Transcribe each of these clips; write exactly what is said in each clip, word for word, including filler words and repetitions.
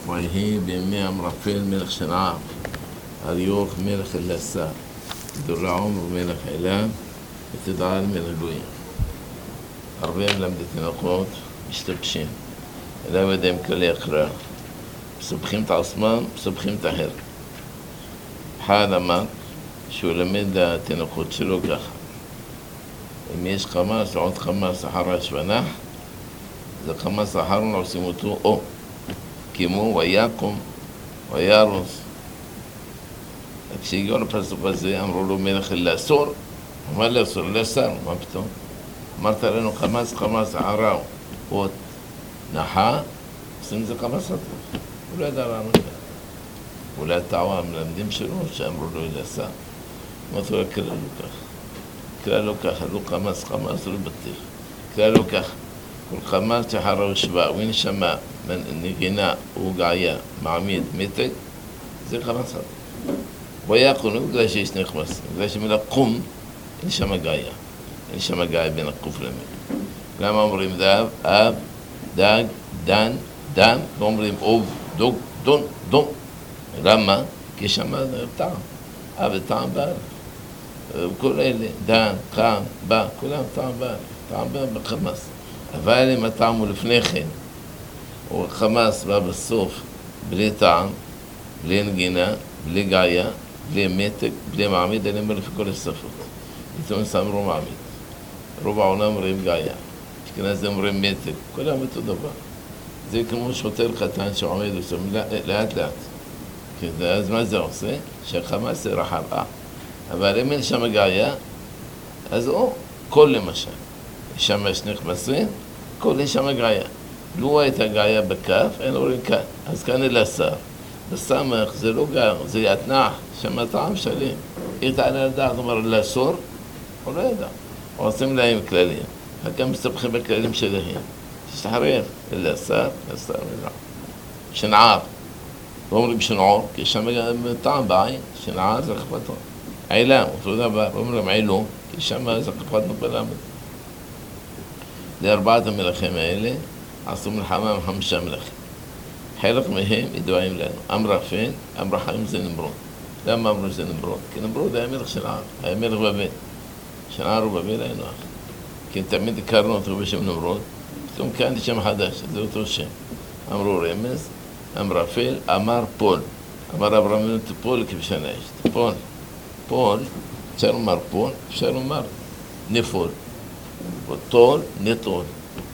ויהי בימי אמרפל מלך שנער, אריוך מלך אלעשה, דורעום מלך אלה, ותדעל מלך גויים. הרבה מלמדי תינוקות משתבשים, אליו ידיהם כללי הכרעה, מסבכים את עצמם, מסבכים את האחר. אחד אמר שהוא למד התינוקות שלו ככה, אם יש חמאס, עוד חמאס אחר השבנח, זה חמאס אחרון עושים אותו או קימו ויקום וירוס. כשהגיעו לפסוק הזה אמרו לו מלך לאסור, אמר לאסור, לאסר, מה פתאום? אמרת לנו חמאס, חמאס אחרון עוד נחה, עושים זה חמאס אחרון. הוא לא ידע לנו את זה. אולי טעו המלמדים שלו שאמרו לו לאסר. אמרתי לו, קרא לו כך. קרא לו ככה, לא חמאס, חמאס, לא בטיח. קרא לו ככה. כל חמאס שחרה ושבא, ונשמה, נגינה וגעיה, מעמיד, מתק, זה חמאס אחר. ויקום, לא בגלל שיש נכמס, בגלל שמילה קום, אין שם געיה. אין שם געיה בין הקוף למי. למה אומרים דב, אב, דג, דן, דם, ואומרים אוב, דוג, דון, דון. למה? כי שם טעם. אב וטעם בארץ. כל אלה, דן, קם, בא, כולם טעם בארץ. טעם בארץ בחמאס. אבל אם הטעם הוא לפני כן, או חמאס בא בסוף, בלי טעם, בלי נגינה, בלי געיה, בלי מתק, בלי מעמיד, אני אומר לפי כל השפות. פתאום סמרו מעמיד. רוב העולם אומרים געיה. אשכנזים אומרים מתק, כולם אותו דבר. זה כמו שוטר קטן שעומד ושומע לאט לאט. אז מה זה עושה? שהחמאס זה רחב. אבל אם אין שם געיה, אז או, כל למשל. שם יש נכנסים, כל אין שם געיה. לו הייתה געיה בכף, אין אומרים כאן. אז כאן אל השר. בסמך זה לא געיה, זה יתנח, שם טעם שלם. איך תעלה לדעת, אומר לאסור, הוא לא ידע. עושים להם כללים. רק מסתבכים בכללים שלהם. תשתחרר, אל השר, השר מלך. שנער. לא אומרים שנעור, כי שם טעם בעין, שנער זה חפתו. עילם, אותו דבר, אומרים עילום, כי שם זה חפתנו בלמד. לארבעת המלכים האלה עשו מלחמה עם חמישה מלכים. חלק מהם ידועים לנו. אמרפל, אמרחיים זה נמרוד. למה אמרו שזה נמרוד? כי נמרוד היה מלך שנער, היה מלך בבל. שנער ובבל היה נוח. כי תמיד הכרנו אותו בשם נמרוד, פתאום כאן יש שם חדש, זה אותו שם. אמרו רמז, אמרפל, אמר פול. אמר אברהם פול כבשנה יש. פול. פול, אפשר לומר פול, אפשר לומר נפול. טול, נטול.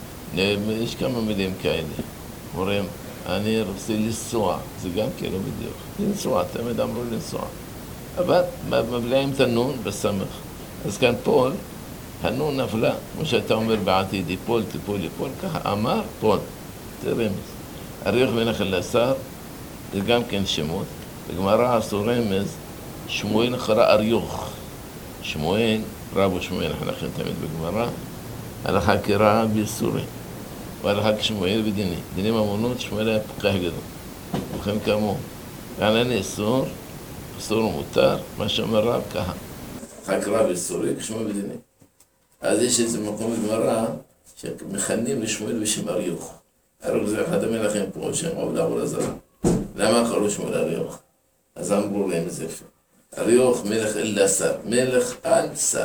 יש כמה מילים כאלה. אומרים, אני רוצה לנסוע. זה גם כאילו בדיוק. לנסוע, תמיד אמרו לנסוע. אבל מבלעים את הנון בסמך. אז כאן פול, הנון נפלה. כמו שאתה אומר בעתיד, יפול, תיפול, יפול. ככה אמר, פול. זה רמז. אריוך מלך אלעשה, זה גם כן שמות. בגמרא עשו רמז, שמואל קרא אריוך. שמואל, רבו שמואל, אנחנו נכנסים תמיד בגמרא, הלכה קראה ביסורי, והלכה כשמואל בדיני. דיני ממונות, שמואל היה פקח גדול. וכן כאמור, כאן אין איסור, איסור ומותר, מה שאומר רב ככה. הלכה קראה ביסורי, כשמואל בדיני. אז יש איזה מקום בגמרא, שמכנים לשמואל בשם אריוך. אריוך זה אחד המלכים פה, שם עובדה עבודה זרה. למה קראו שמואל אריוך? אז אמרו להם את זה. אריוך מלך אלעשה, מלך על שר.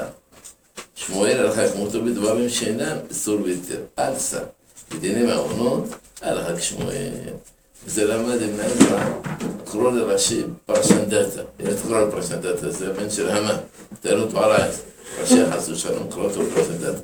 שמואל הלכה כמותו בדברים שאינם אסור ביותר, על שר. בדיני מעונות, הלכה כשמואל. וזה למד עם נעזרה, קראו לראשי פרשן דאטה. אלה תקראו לפרשן דאטה, זה הבן של המן. תארו תוערעת, ראשי החסו שלום, קראו אותו לפרשן דאטה.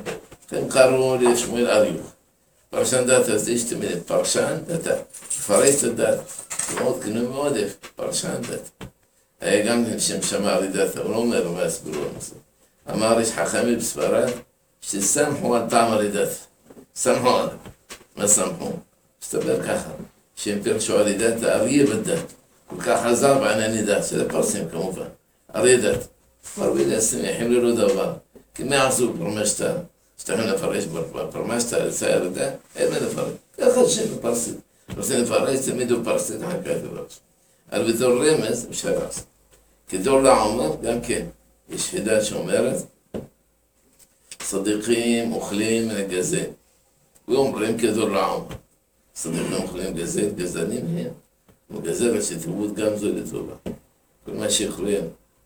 הם קראו לשמואל אריוך. פרשן דאטה זה השתמיד, פרשן דאטה. פרש דאטה, זה מאוד כנוע מאוד איפה, פרשן דאטה. היה גם שם שמע ארידתה, הוא לא אומר מה יסברו על זה. אמר יש חכמי בספרד, שסמכו על טעם ארידתה. סמכו עליו. מה סמכו? מסתבר ככה, שהם פרשו ארידתה, אריה בדת. כל כך עזר בעניין דת, שזה פרסים כמובן. ארידתה. כבר בלעשים יחים ללא דבר. כי מה עשו פרמשתה? שתכן לפרש בפרמשתה, לצייר את זה, אין מה לפרש. ככה שם בפרסים. רוצים לפרש, תמיד הוא פרסים, חכה את הראש. אבל בתור רמז, אפשר לעשות. כדור לעומר, גם כן, יש חידה שאומרת, צדיקים אוכלים מן הגזל, ואומרים כדור לעומר. צדיקים אוכלים גזל, גזלנים הם. וגזלת שתרבות גם זו לטובה. כל מה שאוכלים,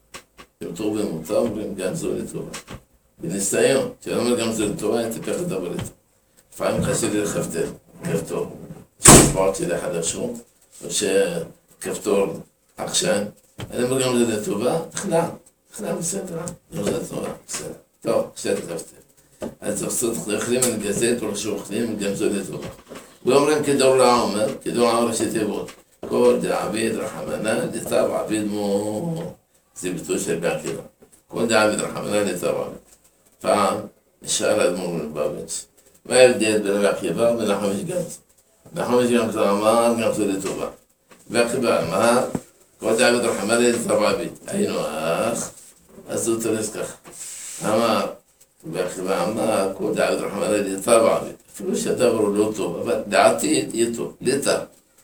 הם טוב ומותר, אומרים גם זו לטובה. בניסיון, כשאני אומר גם זו לטובה, אני תפך לדבר איתו. לפעמים חשב לי לכפתר, כפתור. שפעות שלי חדשות, או שכפתור עקשן. אני אומר גם זה לטובה, תכנע, תכנע בסדר, לא זה לטובה, בסדר. טוב, בסדר כפתר. אז אוכלים על גזל, כל שאוכלים גם זו לטובה. ואומרים כדור לעומר, כדור לעומר שתיבות. כל דעביד רחמנה לטב עביד מו... זה ביטוי של בעקיבא. כל דעביד רחמנה לטב עביד. פעם נשאל אדמו"ר מלובביץ' מה ההבדל בין רבי עקיבא ובין נחום איש גמזו? נחום איש גמזו אמר גם זה לטובה. רבי עקיבא אמר כל דעביד רחמנה לטב עביד. היינו אח, אז הוא תורס ככה. אמר, רבי עקיבא אמר כל דעביד רחמנה לטב עביד. אפילו שהדבר הוא לא טוב, אבל דעתי יהיה טוב, לטב.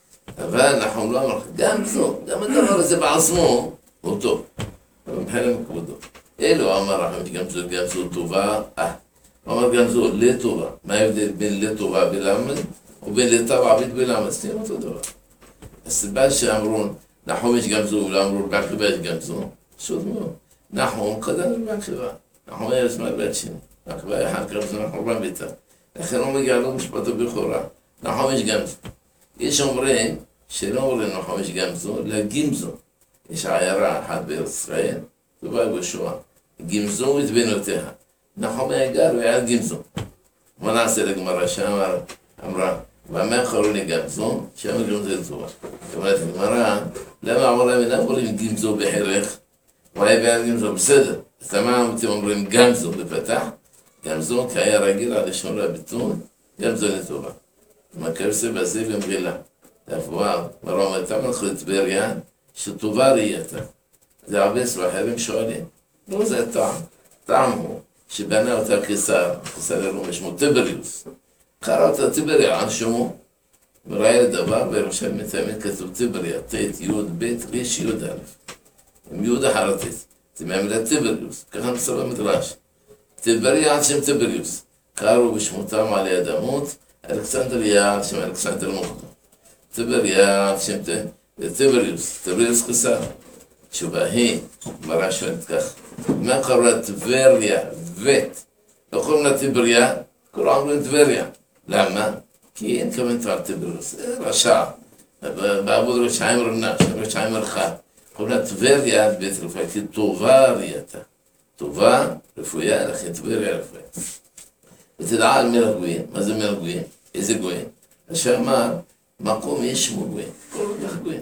אבל נחום לא אמר, גם זו, גם הדבר הזה בעצמו הוא טוב. אבל מבחינה מכבודו. אלו אמר רחם שגם זו, גם זו טובה, אה. הוא אמר גם זו לטובה. מה ההבדל בין לטובה בלמד ובין לטב עביד בלמד? סתם אותו דבר. הסיבה שאמרו, נחום יש גם זו, ולא אמרו רבי עקיבא יש גם זו. פשוט מאוד. נחום קדם רבי עקיבא. נחום היה שמאל בית שני. רבי עקיבא היה אחד כמה זמן חורבן ביתה. לכן הוא מגיע לו משפטו בכורה. נחום יש גם זו. יש אומרים שלא אומרים נחום יש גם זו, אלא גימזו. יש עיירה אחת בארץ ישראל, טובה בשואה. גימזו ותבנותיה. נחום היה גר והיה גימזו. מה נעשה לגמרא שאמר, אמרה, ומה אחרוני גמזו? שאמר גימזו לטובה. אומרת לגמרא, למה אמרה אינם אומרים גימזו בחרך? והיה בעל גימזו בסדר. אז למה אתם אומרים גמזו בפתח? גמזו כי היה רגיל על לשון לביטון, גמזו לטובה. מכרסה בזה במגילה. להפואר, מראה אומרת, למה אנחנו לטבריה, שטובה ראייתה. זה הרבה סבחרים שואלים. לא זה הטעם. טעם הוא שבנה אותה קיסר, קיסר ירום שמו טיבריוס. קרא אותה טיבריה, על שמו. וראה לדבר, בירושלים מתאמת כתוב טיבריה, תית, יוד, בית, ריש, יוד א'. עם יוד החרטית. זה מהמילה טיבריוס. ככה נפסה במדרש. טיבריה על שם טיבריוס. קראו בשמותם על יד עמות, אלכסנדריה על שם אלכסנדר מוקדו. טיבריה על שם טיבריוס, טיבריוס קיסר. תשובה היא, גמרא שואלת כך, מה קראו לה טבריה, בית? לא קוראים לה טיבריה, כולם אומרים טבריה. למה? כי אין כוונת על טיבריוס, זה רשע. בעבוד רשעים רנה, רשעים רחב. קוראים לה טבריה, בית רפואה, כי טובה ראייתה. טובה, רפואה, לכן טבריה רפואה. ותדעה על מלך גויים, מה זה מלך גויים? איזה גויים? שאמר, מקום יש שמו גויים, כל כך גויים.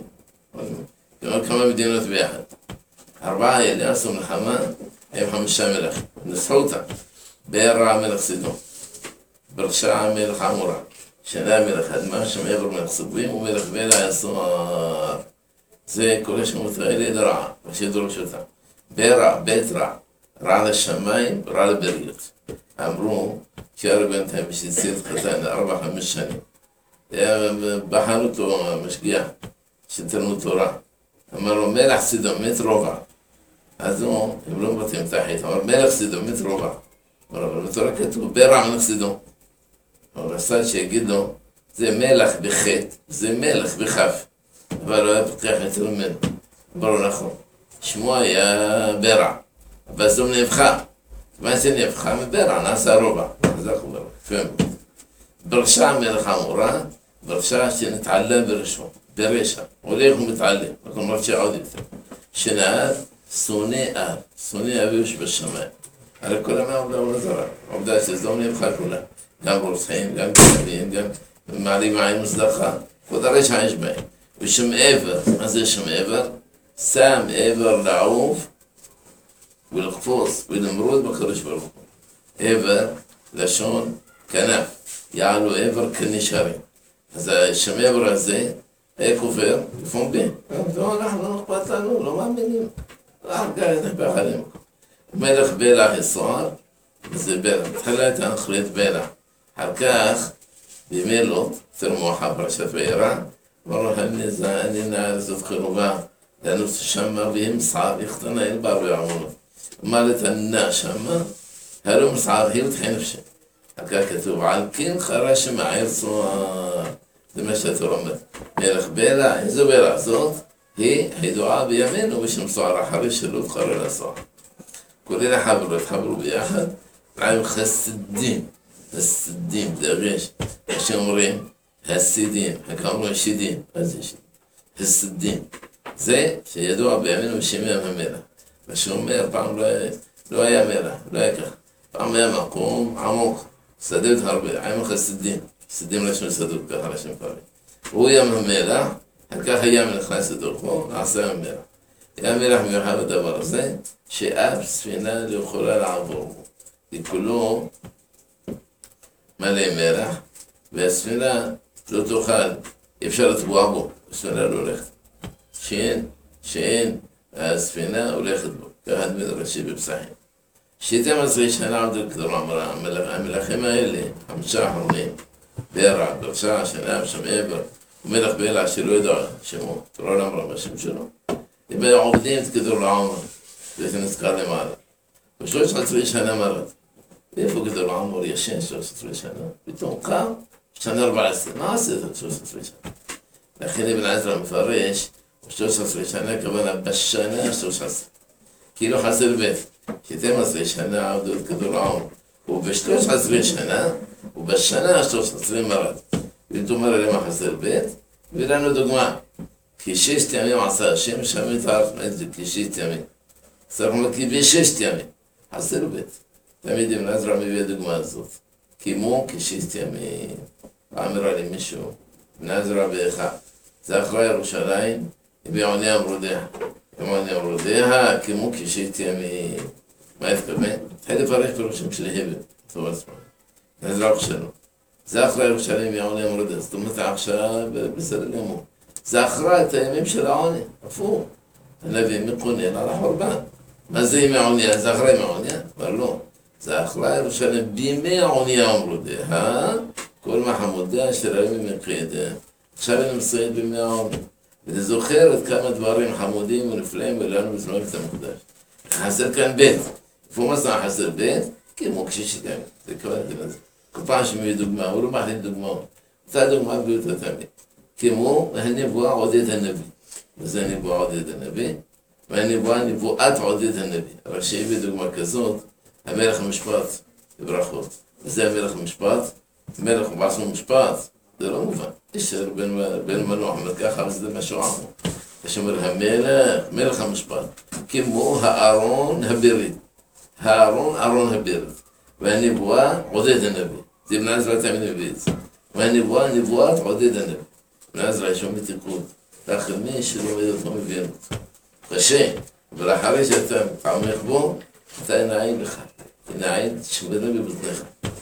כלומר כמה מדינות ביחד. ארבעה אלה עשו מלחמה עם חמישה מלכים. נסחו אותם. באר רע מלך סידון. ברשע מלך עמורה. שנה מלך אדמה, שם עבר מלך סוגבים, ומלך בלה יסוער. זה כל השמות האלה לרעה, מה שדרוש אותם. באר בית רע. רע לשמיים, רע לבריות. אמרו, כשהרב בינתיים בשביל צייד קטן, ארבע, חמש שנים. בחן אותו המשגיח, שתלמוד תורה. אמר לו, מלך סידון, מת רובע. אז הוא, הם לא מבטאים את החית, אמר, מלך סידון, מת רובע. אמר, אבל בתורה כתוב, ברע מלך סידון. אבל רצה שיגיד לו, זה מלך בחטא, זה מלך בכף. אבל הוא היה פותח יותר ממנו. אמר לו, נכון. שמו היה ברע. אבל זו נבחה. מה זה נבחה מברע, נעשה רובע. אז אנחנו אומר, יפה. ברשע מלך עמורה, ברשע שנתעלה ברשו. ברשע, הולך ומתעלה, אנחנו מרשע עוד יותר. שנער, שונא אב, שונא אביו שבשמיים. הרי כל המה עובדה עובדה זרה, עובדה שזו נבחה כולה. גם רוצחים, גם גנבים, גם מעלים עין מוצדקה, כל הרשע יש בהם. ושם עבר, מה זה שם עבר? שם עבר לעוף ולקפוץ ולמרוד בקדוש ברוך הוא. עבר, לשון, כנף, יעלו עבר כנשרים. אז השם עבר הזה, היה כופר, לפומבי. לא, אנחנו לא אכפת לנו, לא מאמינים. רק גאית נפח עליהם. מלך בלע יסוער, זה בלע. התחילה את הנחלית בלע. אחר כך, בימי לוט, תרמוחה פרשת בעירה, אמר לו, אני נער זאת חרובה, לנוס שמה, והם מסער, יכתנה אל בר ועמונות. אמר לתנה שמה, הלו מסער, היא ותחי נפשי. אחר כך כתוב, על כן חרש מעיר סוער. זה מה שהתורה אומרת. מלך בלע, איזו בלע זאת? היא הידועה בימינו, ושמסוער אחרי שלא תחרה לסוער. כולל החברות, חברו ביחד, עם חסדים, חסדים, דגש, איך שאומרים, הסידים, איך אומרים שידים, אז יש חסדים. זה שידוע בימינו בשמי המלך. מה שאומר, פעם לא היה מלך, לא היה כך. פעם היה מקום עמוק, שדות הרבה, עם חסדים, חסדים לשם שדות, ככה לשם פעמים. הוא ים המלך, כך היה נכנס לתוכו, נעשה המלך. היה מלך מיוחד בדבר הזה, שאף ספינה לא יכולה לעבור בו. כי כולו מלא מלח, והספינה לא תוכל, אפשר לטבוע בו, הספינה לא הולכת. שאין, שאין, הספינה הולכת בו, ככה מדרשי בפסחים. שתים עשרה שנה עבדו כדור אמרה, המלכים האלה, חמישה האחרונים, ברע, ברשע, שנה, שם עבר, ומלך בלע שלא ידע שמו, תורה לא אמרה בשם שלו. הם עובדים את כדור לעומר, וזה נזכר למעלה. בשלוש עשרה שנה מרד. ואיפה כדור לעומר ישן שלוש עשרה שנה? פתאום קם, שנה ארבע עשרה. מה עשית שלוש עשרה שנה? לכן אבן עזרא מפרש, שלוש עשרה שנה כוונה בשנה שלוש עשרה. כאילו חסר בית. שתים עשרה שנה עבדו את כדור לעומר. ובשלוש עשרה שנה, ובשנה שלוש עשרה מרד. ותאמר אלה מה חסר בית, ולנו דוגמה. כי ששת ימים עשה השם, שמי את הארץ מעט כששת ימים. צריך לומר כי בששת ימים. חסר בית. תמיד אבן עזרא מביא הדוגמה הזאת. קימו כששת ימים. אמרה לי מישהו, אבן עזרא באחד. זה אחרי ירושלים, בעוני אמרודיה. בעוני אמרודיה, קימו כששת ימים. מה התכוון? התחיל לפרש פירושים של הבל. טוב עצמו. אבן עזרא שלנו. זה אחרי ירושלים בעוני אמרודיה. זאת אומרת עכשיו בסדר גמור. זה אחרי את הימים של העוני, הפוך. הנביא מקונן על החורבן. מה זה ימי העוני? זה אחרי ימי העוני? אבל לא. זה אחרי ירושלים בימי העוני אמרודיה. כל מחמודיה של הימים מקדם. עכשיו אני מסייד בימי העוני. ואני זוכר את כמה דברים חמודים ונפלאים ולנו בזמן את המקדש. חסר כאן בית. איפה מה זה חסר בית? כמו כששת ימים. זה כבר את זה. כל פעם שמביא דוגמה, הוא לא מחליט דוגמאות. אותה דוגמה בלי אותה תמיד. כמו הנבואה עודד הנביא. וזה הנבואה עודד הנביא. והנבואה נבואת עודד הנביא. רק שהביא דוגמה כזאת, המלך המשפט בברכות. וזה המלך המשפט. המלך הוא בעצמו משפט. זה לא מובן. ישר בן מנוח אומר ככה, אבל זה משהו עמו. יש אומר המלך, מלך המשפט. כמו הארון הבירית. הארון, ארון הבירית. והנבואה עודד הנביא. זה בן עזרא תמיד מביא את זה. והנבואה נבואת עודד הנביא. בן עזרא יש שם מתיקות, לכן מי שלומד אותו מבין אותו. קשה, אבל אחרי שאתה מתעמק בו, אתה נעים לך. נעים שבנה בבטנך.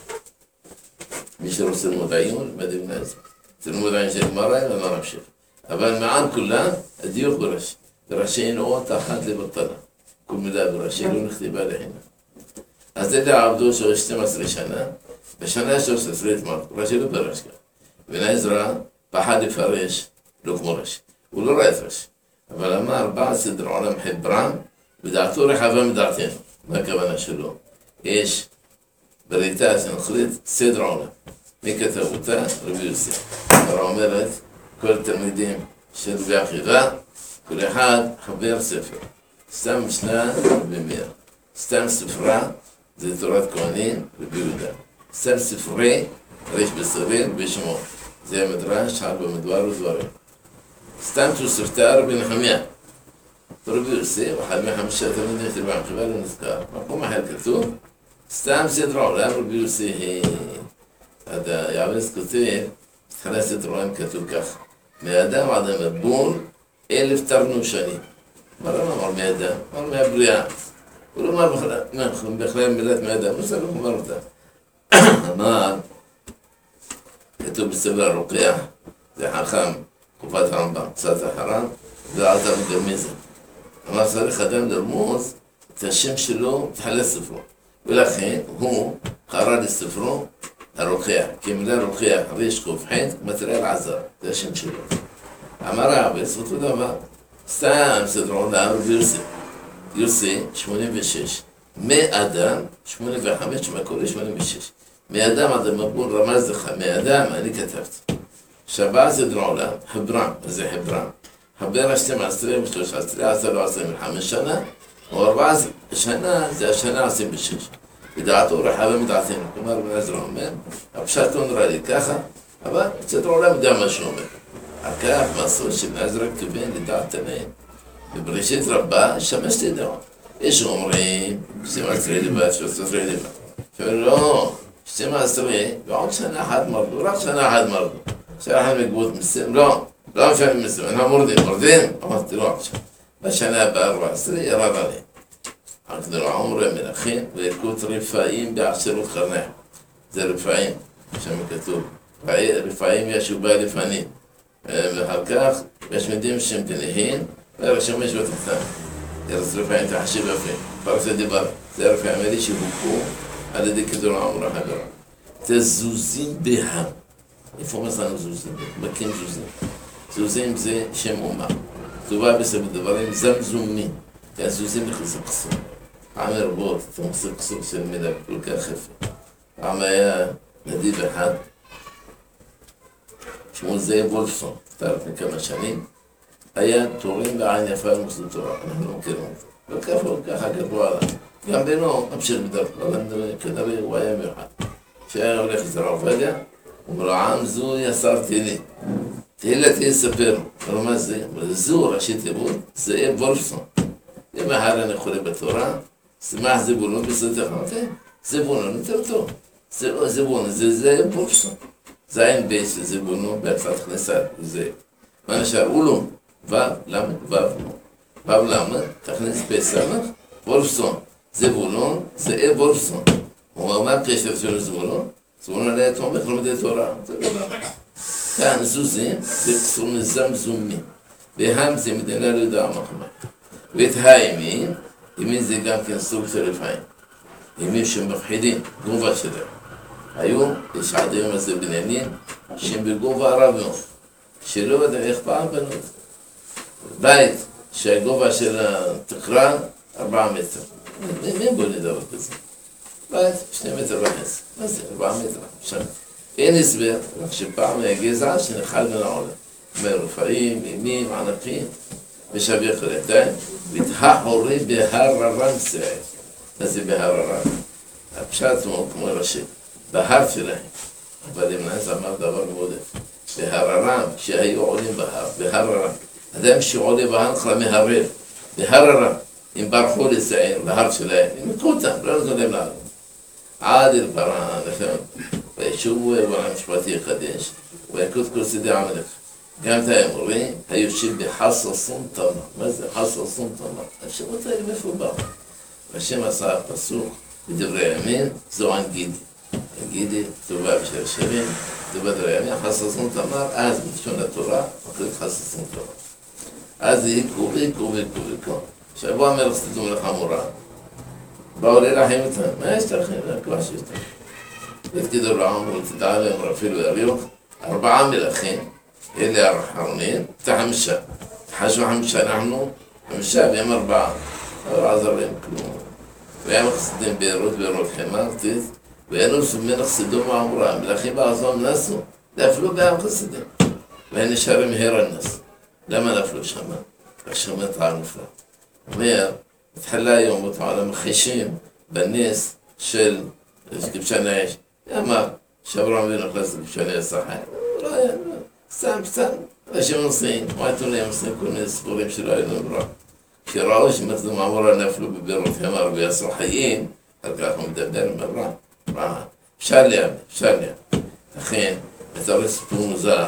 מי שרוצה ללמוד עיון, למד בן עזרא. זה ללמוד עיון של גמרא, ולא נמשיך. אבל מעל כולם, הדיוק ברש"י. ברש"י אין אות אחת לבטלה. כל מילה ברש"י לא נכתבה לחינם. אז אלה עבדו של שתים עשרה שנה, בשנה שלוש עשרה התמר, רש"י לא פירש כך. בן עזרא פחד לפרש, לא כמו רש"י. הוא לא ראה את רש"י. אבל אמר, בא סדר עולם חברם, ודעתו רחבה מדעתנו. מה הכוונה שלו? יש בריתה שנחליט סדר עולם. מי כתב אותה? רבי יוסף. הרב אומרת, כל תלמידים של רבי עקיבא, כל אחד חבר ספר. סתם משנה רבי מאיר. סתם ספרה, זה תורת כהנים, רבי יהודה. סתם ספרי, ריש בסביר, רבי שמעון. זה המדרש, על במדבר ודברים. סתם תוספתא רבי נחמיה. רבי יוסף, אחד מחמישה תלמידים של רבי עקיבא לא נזכר. מקום אחר כתוב, סתם סדר עולם רבי יוסף. יעבס כותב, התחלה סדר עולם כתוב כך. מאדם עד המבול, אלף תרנו שנים. מה לא אמר מאדם? אמר מהבריאה. הוא לא אמר בכלל מילת מאדם, לא סבב אמר אותה. אמר, כתוב בספר הרוקח, זה חכם, תקופת הרמב"ם, קצת אחריו, ועלתה בגרמיזה. אמר צריך אדם לרמוז את השם שלו, תחלה ספרו. ולכן הוא קרא לספרו הרוקח, כי המילה רוקח, ריש קוף ח' מטריאל עזר, זה השם שלו. אמר העבס, אותו דבר, סתם סדר עולם רבי יוסי, יוסי שמונים ושש, מאדם, שמונים וחמש, שמקורי שמונים ושש. מאדם עד המבול רמז לך, מאדם אני כתבתי. שבת זה דרעולה, חברה, זה חברה. חבר ה-שתים עשרה ו-שלוש עשרה, עשה לו עשרים וחמש שנה, או ארבע עשרה שנה, זה השנה עשרים ושש. בדעתו רחבה מדעתנו, כלומר בן עזרא אומר, הפשט לא נראה לי ככה, אבל קצת העולם יודע מה שהוא אומר. על כך מסור שבן עזרא כיוון לדעת תנאים. ובראשית רבה שמש שתי דעות. יש אומרים, שתים עשרה לבד, שלוש עשרה לבד. שאומרים, לא, שתים עשרה, ועוד שנה אחת מרדו, רק שנה אחת מרדו. שנה אחת מגבות מסים, לא, לא משלמים מסים, אנחנו מורדים, מורדים, אמרתי לא עכשיו. בשנה הבאה ארבע עשרה ירד עליהם. הקדור עומרי מלכים ויקות רפאים בעשרות חרניה. זה רפאים, שם כתוב. רפאים ישובה לפנים. ואחר כך יש מדים שם תנהין, ורשמש בתקנן. ארץ רפאים תחשיב יפה. פרק הדיבר, זה רפאים האלה שהוקו על ידי קדור עומרי הגרם. זה זוזים בהם. איפה מצאנו זוזים? מקים זוזים. זוזים זה שם אומה. כתובה בספר דברים זמזומים. הזוזים נכנסים קסום. עם הרבות, תמסר קסום של מילה כל כך יפה. עם היה נדיב אחד, שמו זאב וולפסון, נפטר לפני כמה שנים, היה תורים בעין יפה על מוסדות תורה, אנחנו לא מכירים אותו. וככה הוא ככה גדוע עליו. גם בינו ממשיך בדרכו, אבל כנראה הוא היה מיוחד. כשהיה הולך לזרע עובדיה, הוא אומר, עם זו יסרתי לי. תהילתי יספר, אבל מה זה? זו ראשי תיבות, זאב וולפסון. אם ההר אני חולה בתורה, שמח זבולון בסרטך, אמרתי, זבולון יותר טוב. זבולון זה זאב וולפסון. זין בייס זבולון בהתחלת כניסה, זה. מה נשאר? אולון, ו' למד, ו' ו' למד, תכניס פסח, וולפסון. זבולון, זאב וולפסון. הוא אומר, מה פשט של זבולון? זבולון עליה תומך, לומדי תורה. זה דבר. כאן זוזים, זה קסום זמזומים. והם זה מדינה לא יודע מחמד. ואת הימין, ימין זה גם כן סוג של רפאים. ימין שמפחידים, גובה שלהם. היום, יש עד היום הזה בניינים, שהם בגובה רב מאוד. שלא יודע איך פעם בנות. בית שהגובה של התקרה, ארבעה מטר. מי בונה דבר כזה? בית, שני מטר וחצי. מה זה? ארבעה מטר. שם. אין הסבר, רק שפעם היה גזע שנחל בין העולם. מרפאים, ימים, ענפים. ושווה חלטיים, והתחורי בהררם סעד. מה זה בהררם? הפשט הוא כמו ראשי, בהר שלהם. אבל אם נעשה אמר דבר מאוד יפה. בהררם, כשהיו עולים בהר, בהררם. אדם שעולה בהר נקרא מהרר, בהררם. אם ברחו לסעיר, בהר שלהם, הם יקחו אותם, לא נתנו להם לעלות. עד אל פרעה, לכם, וישובו בעולם משפטי יחדש, ויקוד כל שדה עמלך. גם את האמורים, היושב בחססון תמר. מה זה חססון תמר? השמות האלה מאיפה באו? השם עשה הפסוק בדברי הימים, זו אנגידי. אנגידי, כתובה בשביל השמים, כתובה בדברי הימים, חססון תמר, אז בלשון התורה, מקראת חססון תמר. אז יקרו ויקרו ויקרו ויקרו. שבוע המלך סתדו מלך המורה, באו להילחם אותם, מה יש לכם? זה כבר שיש לכם. ותגידו לעם, ותדע להם רפיל ואריוך, ארבעה מלכים, אלה האחרונים, את החמישה. חשבו חמישה, אנחנו חמישה והם ארבעה. לא עזר להם כלום. והם חסידים בעירות, בעירות חמרתית, ואנוס ממנו חסידו מעמורה. המלכים בעזום נסו, נפלו בהם חסידים. והם נשארים הרנס. למה נפלו שם? רק שם טעם נפלא. אומר, התחלה היום אותם על המחישים בנס של כבשן האש. אמר, שאברהם אבינו נכנס לכבשני השחר. לא היה, לא. סתם, סתם, אנשים נוסעים, מה עיתונאים עושים כל מיני סיפורים שלא היו נברא. כשראו שמצדו מעמורה נפלו בבירות המר ויעשו חיים, על כך הוא מדבר עם אברהם. מה? אפשר לי, אפשר לי. לכן, אתה סיפור מוזר,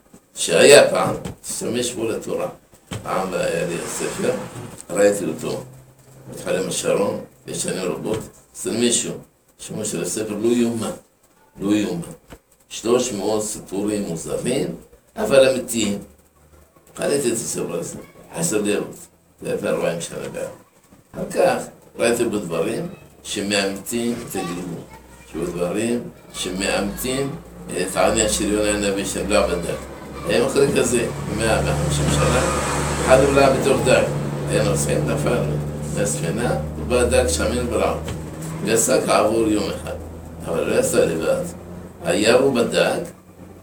שהיה פעם, תשתמש בו לתורה. פעם היה לי הספר, ראיתי אותו, מתחלם השרון, יש שנים רבות, אצל מישהו, שמו של הספר לא יאומן, לא יאומן. שלוש מאות סיפורים מוזרים, אבל אמיתיים. קראתי את הספר הזה, חסר לראות, זה לפני ארבעים שנה בעד. אחר כך ראיתי בדברים שמאמתים את הגלגול, שבדברים שמאמתים את העניין של יונה הנביא שהם לא בדק. הם אחרי כזה, מאה וחמישים שנה, אחד אולי בתוך דק. הם נוסעים, נפלנו מהספינה, ובא דק שמן בראו. ועשה כעבור יום אחד, אבל לא יעשה לבד. היה הוא בדק,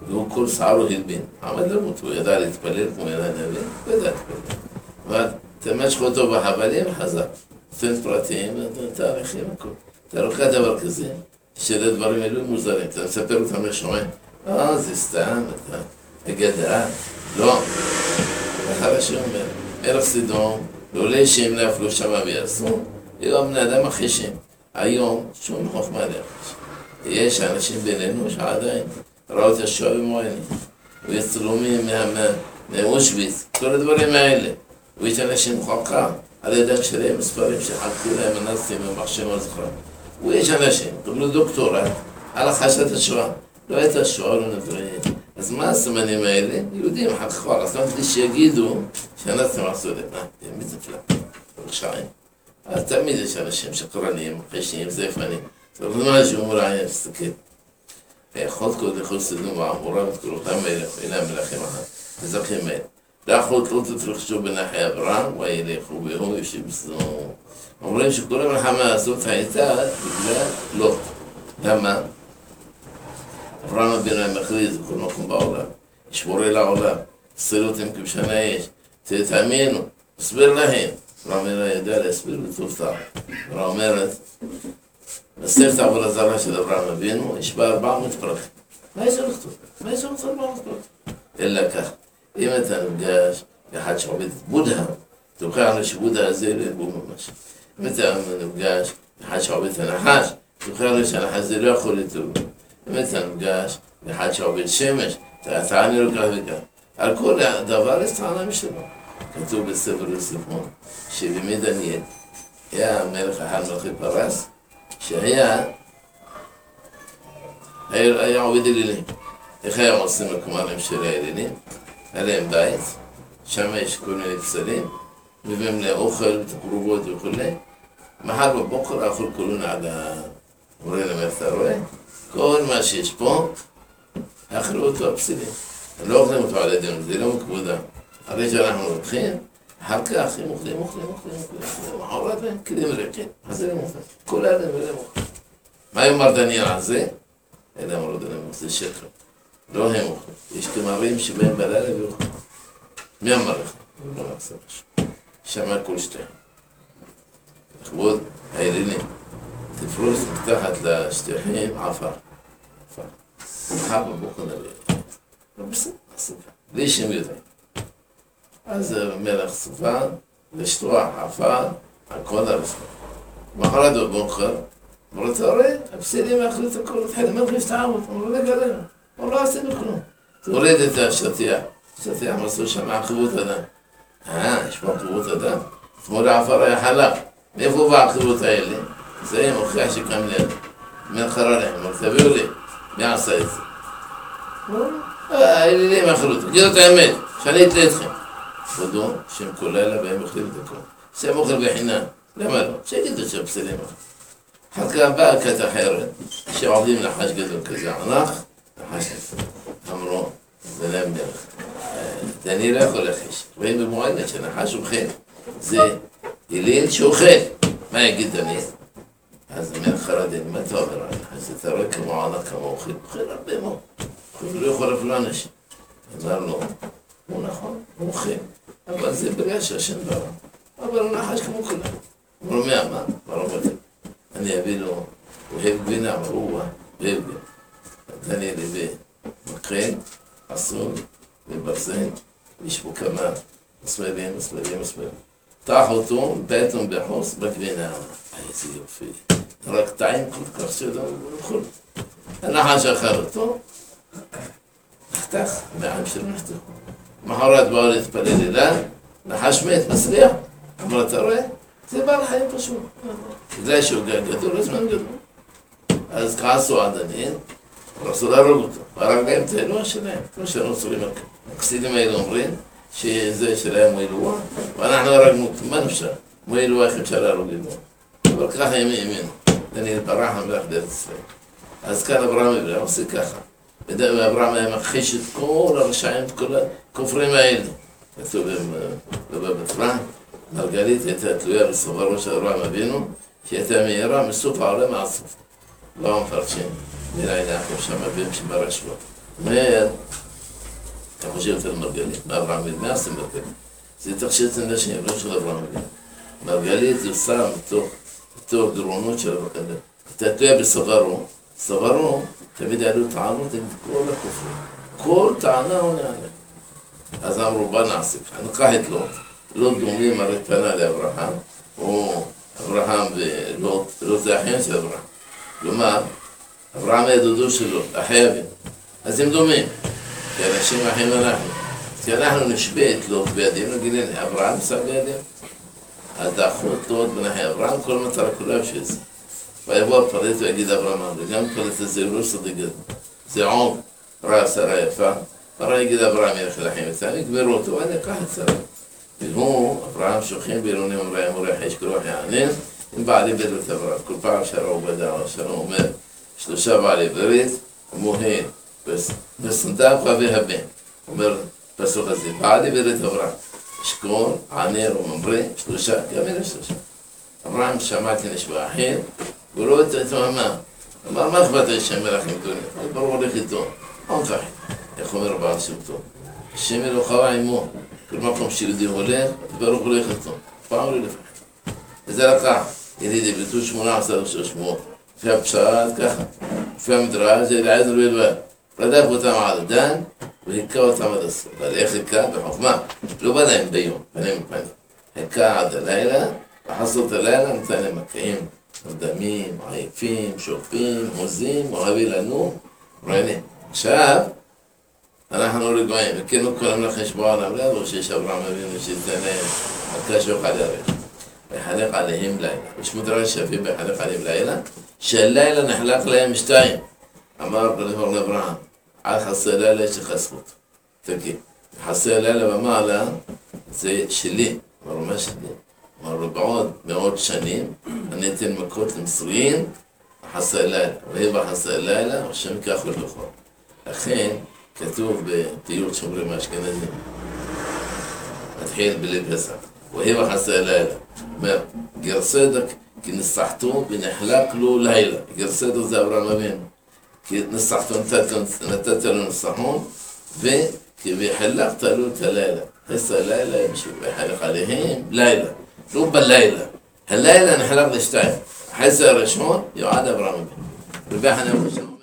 והוא כל שערו הלבין. עמד למות, הוא ידע להתפלל כמו ידע נביא, הוא ידע להתפלל. תמשכו אותו בחבלים, חזר. נותן פרטים, תאריכים, הכל. אתה לוקח דבר כזה, שאלה דברים אלו מוזרים, אתה מספר אותם לשומע. אה, זה סתם, אתה אגדה. לא. אחר השם אומר, מלך סידום, לא שם להפלו שמה ויעשו, היום בני אדם מחישים. היום שום חוכמה להחיש. יש אנשים בינינו שעדיין ראו את השואה במועינים. ויש צילומים מאושוויץ, כל הדברים האלה. ויש אנשים חוקה, על ידם שלהם מספרים שחלקו להם הנאצים ומחשבים על זכרם. ויש אנשים, קבלו דוקטורט על הכחשת השואה. לא הייתה שואה, לא נבראים. אז מה הסימנים האלה? יהודים אחר כך כבר, אז לא נתלי שיגידו שהנאצים עשו להם. מה? מי זה פלא? רשעים. אז תמיד יש אנשים שקרנים, חשיים, זייפנים. זאת אומרת משהו מורעי, תסתכל. יכול קוד לכל סדום ועמורה ותקולותם האלה, אלה המלאכים אחת, מזרחים האלה. לאחרות לא תתרחשו בנחי אברהם, וילכו והוא יושב בסדום. אומרים שכל המלחמה הזאת הייתה בגלל לוט. למה? אברהם אבינו היה מכריז בכל מקום בעולם. יש בורא לעולם, תסתילו אותם כבשנה יש, תאמינו, תסביר להם. אברהם אבינו ידע להסביר בטוב טעם. אברהם אומרת, מסכת עבודה זרה של אברהם אבינו, יש בה ארבע מאות פרקים. מה יש לכתוב? מה יש לכתוב ארבע מאות פרקים? אלא כך, אם אתה נפגש לאחד שעובד בודה, תוכל לנו שבודה הזה לרבו ממש. אם אתה נפגש לאחד שעובד את הנחש, תוכל לנו שהנחש הזה לא יכול לטוב. אם אתה נפגש לאחד שעובד שמש, תעני לו כך וכך. על כל דבר יש טענה משלו. כתוב בספר יוספון, שבימי דניאל, היה המלך אחד מלכי פרס, שהיה היה, היה עובד אלילים. איך היה עושים לקומרים של האלילים? היה להם בית, שם יש כל מיני פסלים, מביאים לאוכל, תקרובות וכו'. מחר בבוקר אכול כולון עד המורה למר, אתה רואה? כל מה שיש פה, אכלו אותו הפסילים. לא אוכלים אותו על ידינו, זה לא מכבודם. הרי שאנחנו לוקחים, אחר כך הם אוכלים, אוכלים, אוכלים, אוכלים, מחרת להם כלים ריקים, אז זה לא מוכן. כל האדם לא מוכן. מה יאמר דניאל על זה? אין אמרו דניאל, זה שקר. לא הם אוכלים. יש כמרים שבהם בלילה ואוכלים. מי אמר לך? לא נעשה משהו. שמע כל שתיים. לכבוד האלילים. תפרוס מתחת לשטיחים עפר. עפר. מחר בבוקר נביא. לא בסדר, בסדר. בלי שם יודעים. אז מלך סופה, לשטוח, עפר, על כל הרצפה. מחרת בבוקר, אמרו, אתה רואה? הפסידים יאכלו את הכל, התחיל, מה יכולים שתעמוד? אמרו, לא גלם, אמרו, לא עשינו כלום. תוריד את השטיח, השטיח מסו שם עקבות אדם. אה, יש פה עקבות אדם? אתמול העפר היה חלק, מאיפה בא העקבות האלה? זה מוכיח שקם ליד. מלך קרא להם, אמרו, תביאו לי, מי עשה את זה? אה, האלילים יאכלו אותו, תגידו את האמת, שאני אתלה אתכם. כבודו, שהם כל לילה בהם אוכלים את הכל. זה אוכל בחינם. למה לא? שיגידו שהפסלים אוכל. אחר כך באה כת אחרת, שעובדים נחש גדול כזה ענך, נחש גדול. אמרו, זה להם דרך. אני לא יכול להחיש. רואים במועדת שנחש אוכל. זה אליל שאוכל. מה יגיד דניאל? אז מלך חרדין, מה אתה אומר על נחש? אתה רואה כמו ענק, כמו אוכל. אוכל הרבה מאוד. הוא לא יכול אפילו אנשים. אמר לו, הוא נכון, הוא אוכל. אבל זה בגלל שהשם ברא. אבל הוא נחש כמו כולם. אמרו, מי אמר? ברור בזה. אני אביא לו, הוא אוהב גבינה, אמרו, הוא אוהב גבינה. דניאל הביא מקרן, אסון, וברזן, יש פה כמה מסמלים, מסמלים, מסמלים. פתח אותו, בעטום בחוס, בגבינה. איזה יופי. רק טעים כל כך שלא יכול. הנחש אכל אותו, נחתך, בעם שלו נחתך. מחרת באו להתפלל אליו, נחש מת, מסריח. אמר, אתה רואה? זה בעל חיים פשוט. בגלל שהוא גדול, הזמן גדול. אז כעסו על דניאל, רצו להרוג אותו. והרג להם את האלוה שלהם. כמו שאנו צורים הכסידים האלה אומרים, שזה שלהם הוא אלוה, ואנחנו הרגנו אותו. מה נפשר? הוא אלוה, איך אפשר להרוג אלוה? אבל ככה הם האמינו. דניאל ברח המלך דרך ישראל. אז כאן אברהם אברהם עושה ככה. ואברהם היה מכחיש את כל הרשעים, את כל הכופרים האלה. כתוב בבתרן, מרגלית הייתה תלויה בסוברו של אברהם אבינו, שהייתה מהירה מסוף העולם עד סוף. לא מפרשים, נראה לי אנחנו שם אבינו שברשבו. אומר, אתה חושב יותר מרגלית, מה אברהם אבינו? מה עושה מרגלית? זה תכשיט אנשים, לא של אברהם אבינו. מרגלית זה שם בתור גרונות של אברהם. אתה תלויה בסברו, סברו, תמיד יעלו טענות עם כל הכופרים. כל טענה הוא נענה. אז אמרו, בוא נעסיק, נקח את לוט. לוט דומים הרי פנה לאברהם, או אברהם ולוט, לוט זה אחיין של אברהם. כלומר, אברהם היה דודו של לוט, אחי אבינו. אז הם דומים, כי אנשים אחים אנחנו. כי אנחנו נשבה את לוט בידינו, נגיד, אברהם שם בידינו. אז דחו את לוט בנחי אברהם, כל מטרה כולה בשביל זה. ויבוא הפרט ויגיד אברהם, וגם פרט הזה הוא לא סודי גדול. זה עום, ראה שרה יפה, פרט יגיד אברהם ילך לחיים אצלם, יגברו אותו, ואני אקח את שרה. והוא, אברהם שוכן בעירונים, אמרה אמורי חיש כרוח יענן, עם בעלי ברית אברהם. כל פעם שרה בדעה, שרה אומר, שלושה בעלי ברית, מוהן, וסנדק והבן. אומר פסוק הזה, בעלי ברית אברהם. אשכול, ענר וממרא, שלושה, גם אלה שלושה. אברהם שמעתי נשבע אחר, והוא לא התמהמה. אמר, מה אכפת לי שם מלאכים גדולים? הוא ברור הולך איתו. מה מפחד? איך אומר בעל שם טוב? השם אלוהיו עמו. כל מקום שיהודי הולך, ברוך הולך איתו. פעם לא לפחד. וזה לקח. ידידי, ביטו שמונה עשר ושלוש מאות. לפי הפשט ככה. לפי המדרש, זה לעזר בלבד. רדף אותם על דן, והיכה אותם עד הסוף. אבל איך היכה? בחוכמה. לא בא להם ביום, פנים בפנים. היכה עד הלילה, בחסות הלילה נתן להם מקעים, נרדמים, עייפים, שופים, הוזים, אוהבי לנו, רואים. עכשיו, אנחנו רגועים, וכאילו כל המלאכים שבוע העולם, לא ידעו שיש אברהם אבינו שייתן להם מכה שיוכל להאריך. ויחלק עליהם לילה. יש מדרש שפי ויחלק עליהם לילה, שהלילה נחלק להם שתיים. אמר פרדפור לאברהם, עד חסר לילה יש לך זכות. תגיד, חסר לילה ומעלה, זה שלי, אמרו מה שלי. אמרו בעוד מאות שנים, אני אתן מכות למסויים, חסר לילה. ויהי בחסר לילה, השם ייקח לו בכל. לכן, כתוב בתיאור שומרים האשכנזים, מתחיל בלי פסח. ויהי בחסר לילה. אומר, גרסדק, כי נסחתו ונחלק לו לילה. גרסדק זה אברהם אבינו. כי נסחתו, נתת לו נסחון, וכי חלקת לו את הלילה. חסר לילה, וחלק עליהם לילה. לא בלילה. הלילה נחלק לשתיים. חסר הראשון, יועד אברהם אבינו. רבי חנין ראשון.